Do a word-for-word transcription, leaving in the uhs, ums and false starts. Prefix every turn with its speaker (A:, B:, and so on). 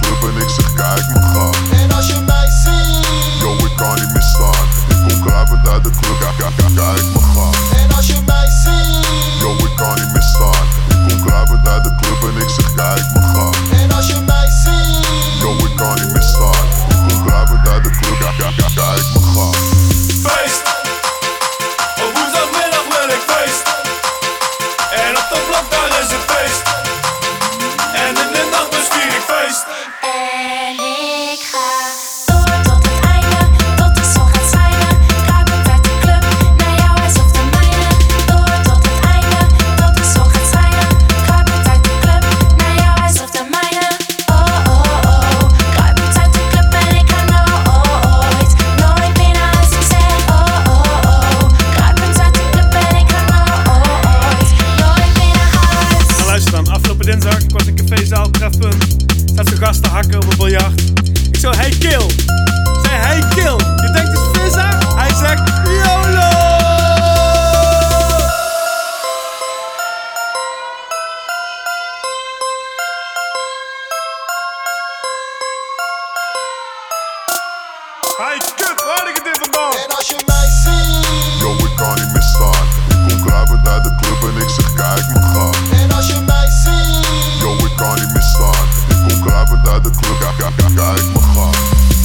A: club en ik zeg kijk me gaan.
B: En als je mij ziet,
A: yo ik kan niet meer staan. Ik kom kruipend uit de club, kijk, kijk, kijk, kijk me gaan.
B: en als je mij ziet,
A: Yo ik kan niet meer staan. Ik kom kruipend uit de club en ik zeg kijk me gaan.
B: en als je mij ziet,
A: Yo ik kan niet meer staan. Ik kom kruipend uit de club, kijk, kijk, kijk, kijk me gaan.
C: Feest, op woensdagmiddag wil ik feest. En op de blok daar is het feest. En in de nacht dus vier ik feest.
D: En ik ga door tot het einde, tot de zon gaat schijnen. Kruipend uit de club, naar jouw huis of de mijne. Door tot het einde, tot de zon gaat schijnen. Kruipend uit de club, naar jouw huis of de mijne. Oh oh oh, kruipend uit de club en ik ga nooit, nooit meer naar huis. Ik zeg oh oh oh, kruipend uit de club en ik ga nooit, nooit meer naar huis.
E: Nou, luister dan, afgelopen dinsdag, ik was in cafézaal Trefpunt. Zat zo'n gast te hakken op een biljart. Ik zo, hey kill. Ik zei, hey kill, je denkt het is visa? Hij zegt, YOLO! Hey kut, waar had ik het in vandaan?
B: en als je mij ziet,
A: Yo ik kan niet meer staan. Ik kom kruipend uit de club en ik zeg kijk me gaan.
B: en als je mij ziet,
A: Yo ik kan niet meer staan. Ik kom kruipend uit de club, kijk, kijk, kijk, kijk me gaan.